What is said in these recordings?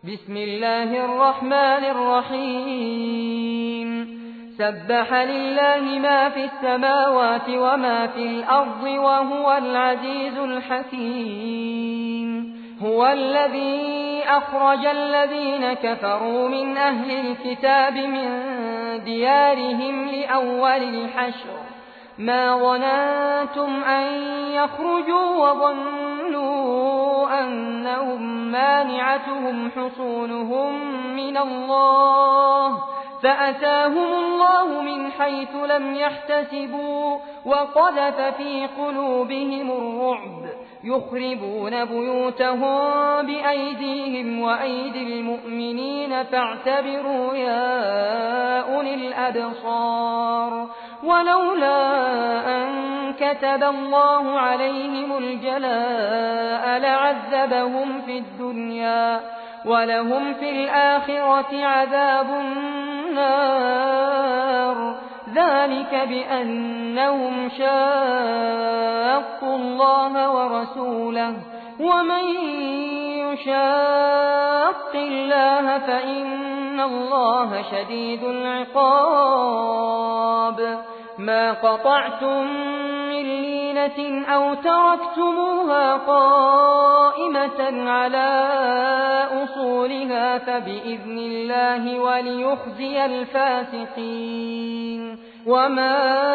بسم الله الرحمن الرحيم سبح لله ما في السماوات وما في الأرض وهو العزيز الحكيم هو الذي أخرج الذين كفروا من أهل الكتاب من ديارهم لأول الحشر ما ظننتم أن يخرجوا وظنوا أنهم مانعتهم حصونهم من الله فأتاهم الله من حيث لم يحتسبوا وقذف في قلوبهم الرعب يخربون بيوتهم بأيديهم وأيدي المؤمنين فاعتبروا يا أولي الأبصار ولولا أن كتب الله عليهم الجلاء لعذبهم في الدنيا ولهم في الآخرة عذاب النار ذلك بأنهم شاقوا الله ورسوله ومن يشاق الله فإن الله شديد العقاب ما قطعتم من لينة أو تركتموها قائمة على أصولها فبإذن الله وليخزي الفاسقين وما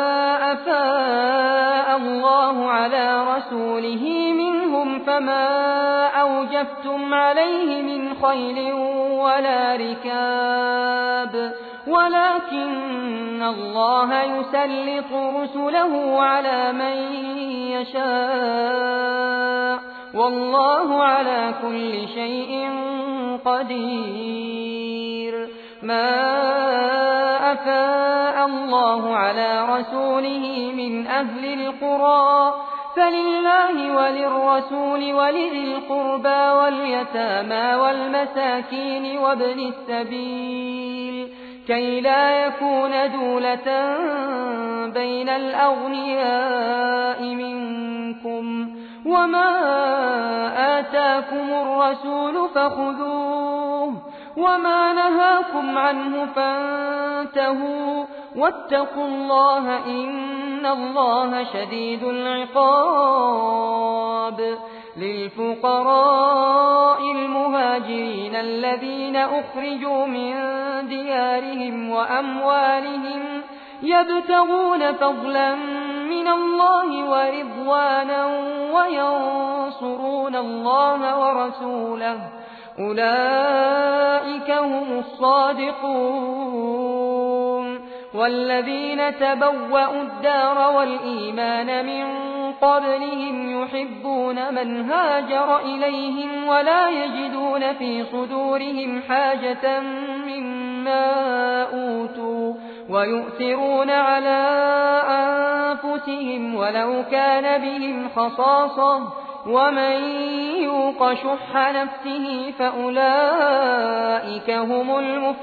أفاء الله على رسوله منهم فما أوجفتم عليه من خيل ولا ركاب ولكن الله يسلط رسله على من يشاء والله على كل شيء قدير ما أفاء الله على رسوله من أهل القرى فلله وللرسول ولذي القربى واليتامى والمساكين وابن السبيل كي لا يكون دولة بين الأغنياء منكم وما آتاكم الرسول فخذوه وما نهاكم عنه فانتهوا واتقوا الله إن الله شديد العقاب للفقراء المهاجرين الذين أخرجوا من ديارهم وأموالهم يبتغون فضلا من الله ورضوانا وينصرون الله ورسوله أولئك هم الصادقون والذين تبوأوا الدار والإيمان من قبلهم يحبون من هاجر إليهم ولا يجدون في صدورهم حاجة مما أوتوا ويؤثرون على أنفسهم ولو كان بهم خصاصة ومن يوق شح نفسه فأولئك هم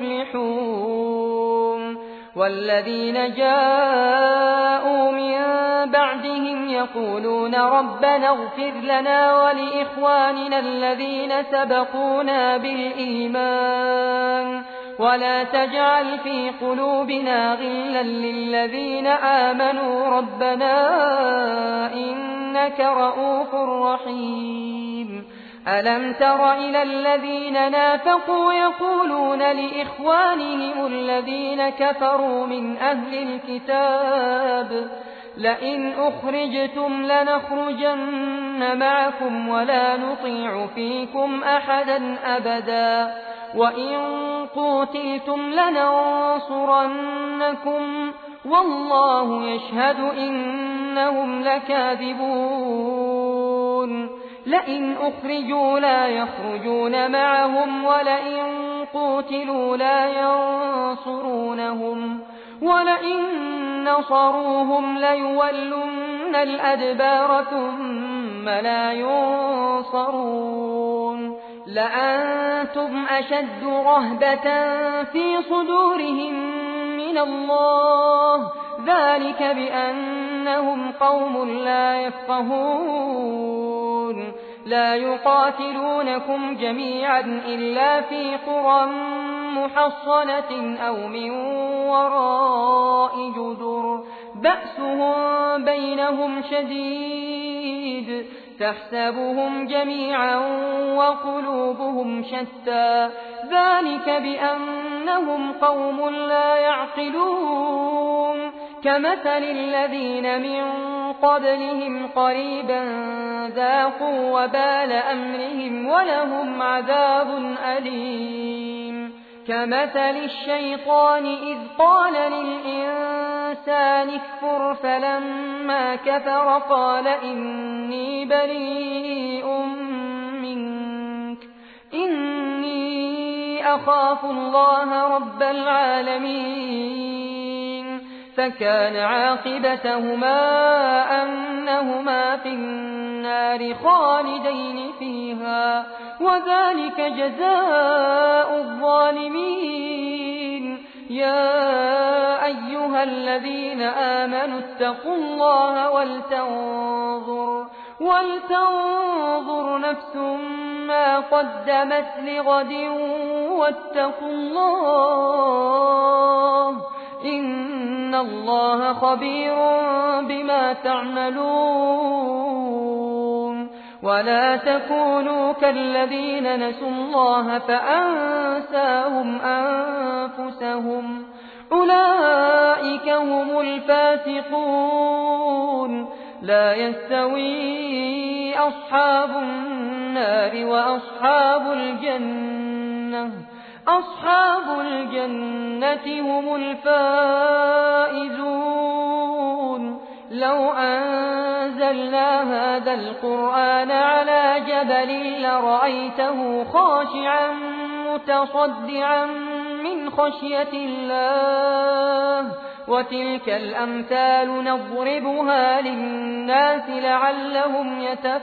المفلحون والذين جاءوا من بعدهم يقولون ربنا اغفر لنا ولإخواننا الذين سبقونا بالإيمان ولا تجعل في قلوبنا غلا للذين آمنوا ربنا إنك رؤوف رحيم ألم تر إلى الذين نافقوا يقولون لإخوانهم الذين كفروا من أهل الكتاب لئن أخرجتم لنخرجن معكم ولا نطيع فيكم أحدا أبدا وإن قوتلتم لننصرنكم والله يشهد إنهم لكاذبون لئن أخرجوا لا يخرجون معهم ولئن قوتلوا لا ينصرونهم ولئن نصروهم ليولن الأدبار ثم لا ينصرون لأنتم أشد رهبة في صدورهم من الله ذلك بأنهم قوم لا يفقهون لا يقاتلونكم جميعا إلا في قرى محصنة أو من وراء جدر بأسهم بينهم شديد تحسبهم جميعا وقلوبهم شتى ذلك بأنهم قوم لا يعقلون كمثل الذين من قبلهم قريبا ذاقوا وبال أمرهم ولهم عذاب أليم كمثل الشيطان إذ قال للإنسان اكفر فلما كفر قال إني بريء منك إني أخاف الله رب العالمين فكان عاقبتهما أنهما في النار خالدين فيها وذلك جزاء الظالمين يا أيها الذين آمنوا اتقوا الله ولتنظر نفس ما قدمت لغد واتقوا الله إن الله خبير بما تعملون ولا تكونوا كالذين نسوا الله فأنساهم أنفسهم أولئك هم الفاسقون لا يستوي أصحاب النار وأصحاب الجنة أصحاب الجنة هم الفائزون لو أنزلنا هذا القرآن على جبل لرأيته خاشعا متصدعا من خشية الله وتلك الأمثال نضربها للناس لعلهم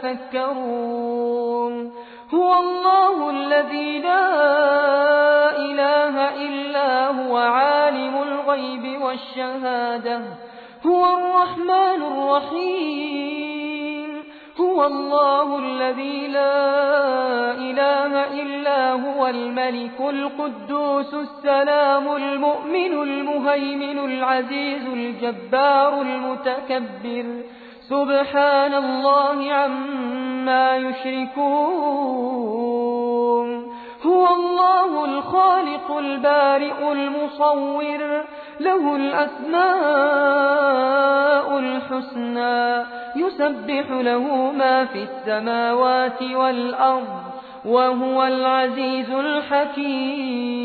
يتفكرون هو الله الذي لا إله إلا هو عالم الغيب والشهادة هو الرحمن الرحيم هو الله الذي لا إله إلا هو الملك القدوس السلام المؤمن المهيمن العزيز الجبار المتكبر سبحان الله عما يشركون هو الله الخالق البارئ المصور له الأسماء الحسنى يسبح له ما في السماوات والأرض وهو العزيز الحكيم